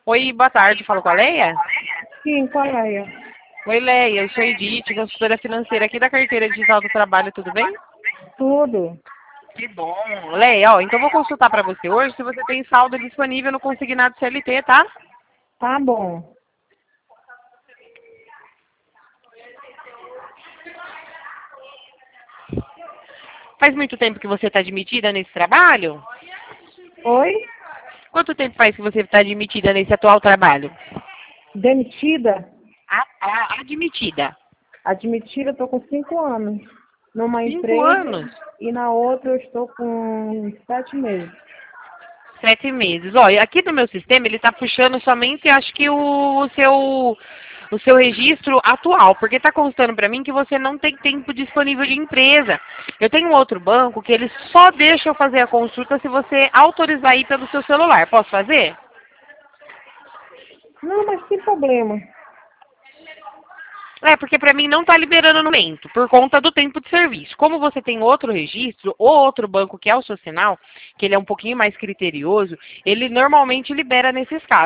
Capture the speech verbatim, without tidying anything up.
Oi, boa tarde, falo com a Leia? Sim, qual é? Oi, Leia, eu sou Edith, consultora financeira aqui da Carteira Digital do Trabalho, tudo bem? Tudo. Que bom. Leia, ó, então vou consultar para você hoje se você tem saldo disponível no consignado C L T, tá? Tá bom. Faz muito tempo que você está admitida nesse trabalho? Oi? Quanto tempo faz que você está admitida nesse atual trabalho? Demitida? Ah, ah, admitida. Admitida, eu tô com cinco anos. Numa Cinco empresa anos? e na outra eu estou com sete meses. Sete meses. Olha, aqui no meu sistema ele está puxando somente, acho que o, o seu o seu registro atual, porque está constando para mim que você não tem tempo disponível de empresa. Eu tenho um outro banco que ele só deixa eu fazer a consulta se você autorizar aí pelo seu celular. Posso fazer? Não, mas sem problema. É, porque para mim não está liberando no momento, por conta do tempo de serviço. Como você tem outro registro, ou outro banco que é o Socinal, que ele é um pouquinho mais criterioso, ele normalmente libera nesses casos.